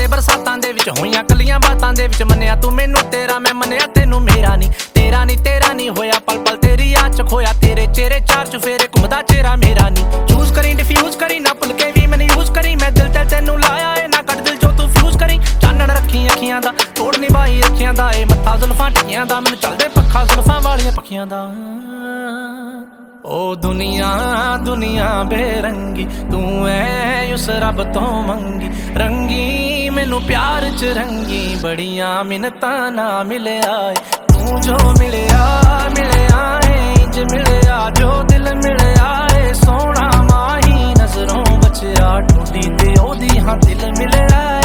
ਤੇ ਬਰਸਾਤਾਂ ਦੇ ਵਿੱਚ ਹੋਈਆਂ ਕੱਲੀਆਂ ਬਾਤਾਂ ਦੇ ਵਿੱਚ ਮੰਨਿਆ ਤੂੰ ਮੈਨੂੰ ਤੇਰਾ, ਮੈਂ ਮੰਨਿਆ ਤੈਨੂੰ ਮੇਰਾ ਨਹੀਂ। ਤੇਰਾ ਨਹੀਂ ਹੋਇਆ ਪਲ ਪਲ ਤੇਰੀ ਯਾਦ ਚ ਖੋਇਆ, ਤੇਰੇ ਚਿਹਰੇ ਚਾਰ ਚੁਫੇਰੇ ਘੁੰਮਦਾ ਚਿਹਰਾ ਮੇਰਾ ਨਹੀਂ। ਚੂਜ਼ ਕਰੀ ਡਿਫਿਊਜ਼ ਕਰੀ ਨਾ ਭੁੱਲ ਕੇ ਵੀ ਮੈਨੂੰ ਯੂਜ਼ ਕਰੀ, ਮੈਂ ਦਿਲ ਤੇ ਤੈਨੂੰ ਲਾਇਆ ਏ ਨਾ ਕੱਢ ਦਿਲ ਚੋਂ ਤੂੰ ਫਿਊਜ਼ ਕਰੀ। ਚਾਨਣ ਰੱਖੀ ਅੱਖੀਆਂ ਦਾ ਤੋੜ ਨਿਭਾਈ ਅੱਖੀਆਂ ਦਾ, ਏ ਮੱਥਾ ਜ਼ੁਲਫਾਂ ਟਿੱਕੀਆਂ ਦਾ, ਮੈਨੂੰ ਚੱਲਦੇ ਪੱਖਾ ਜ਼ੁਲਫਾਂ ਵਾਲੀਆਂ ਪੱਖੀਆਂ ਦਾ। ओ दुनिया दुनिया बेरंगी तू ऐ उस रब तो मंगी, रंगी मैनू प्यार च रंगी बड़ियां मिन्नतां ना मिले आए। तू जो मिलया मिलया इंज मिलया जो दिल मिलया है, सोना माही नजरों बचिया टूटी ते ओदी हाँ दिल मिलया।